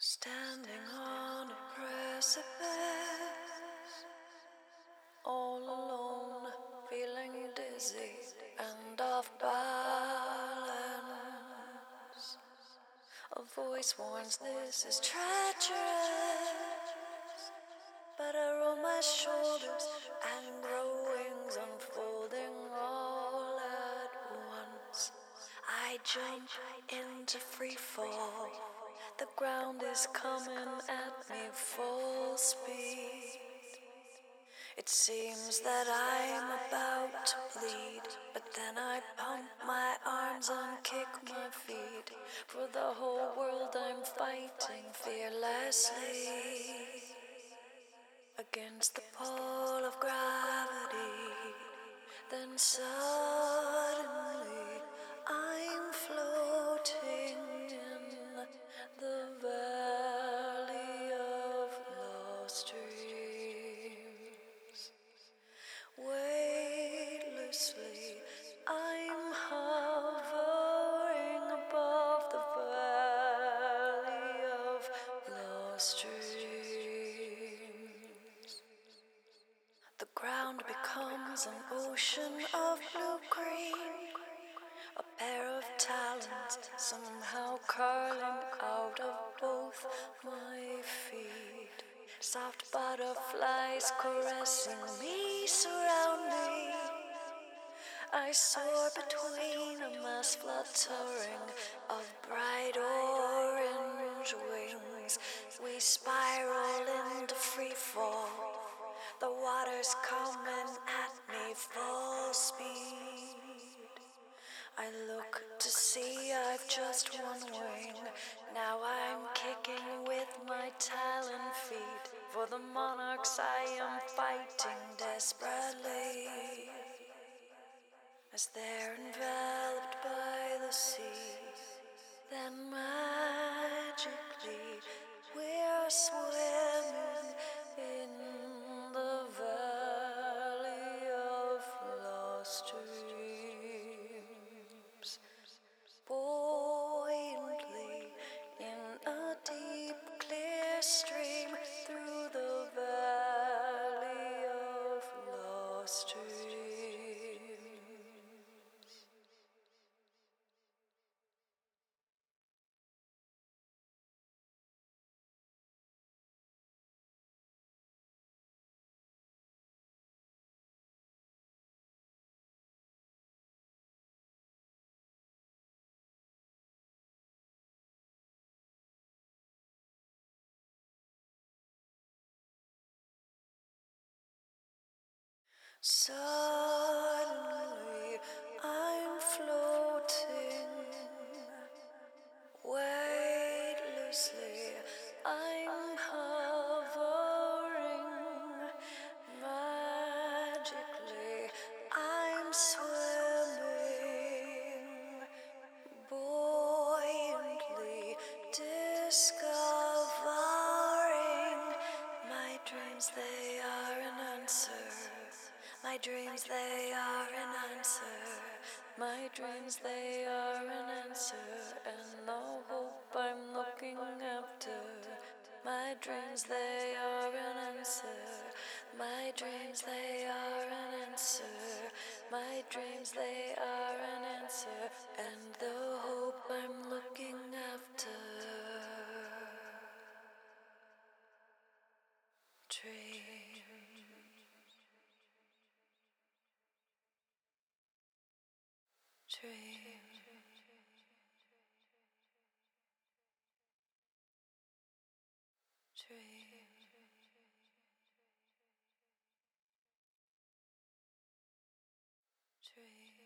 Standing on a precipice, all alone, feeling dizzy and off balance. A voice warns this is treacherous, but I roll my shoulders and grow wings, unfolding all at once. I jump into free fall. The ground is coming at me full speed. It seems that I'm about to bleed, but then I pump my arms and kick my feet. For the whole world I'm fighting fearlessly against the pull of gravity. Then suddenly I'm floating in the valley of lost dreams. Weightlessly I'm hovering above the valley of lost dreams. The ground becomes an ocean of blue-green, a pair of talons somehow curling out of both my feet. Soft butterflies caressing me surround me. I soar between a mass fluttering of bright orange wings. We spiral into free fall. The water's coming at me full speed. I look to see I've just one wing. Now I'm kicking with my talon feet. For the monarchs I am fighting desperately, as they're enveloped by the sea. Then magically we're swimming in the valley of lost dreams. Buoyantly in a deep, clear stream through the valley of lost dreams. Suddenly I'm floating, weightlessly I'm hovering, magically I'm swimming, buoyantly discovering my dreams, they are an answer. My dreams, they are an answer. My dreams, they are an answer. And the hope I'm looking after. My dreams, they are an answer. My dreams, they are an answer. My dreams, they are an answer. And the hope I'm looking after. Dreams. Dreams. Dreams. Dreams.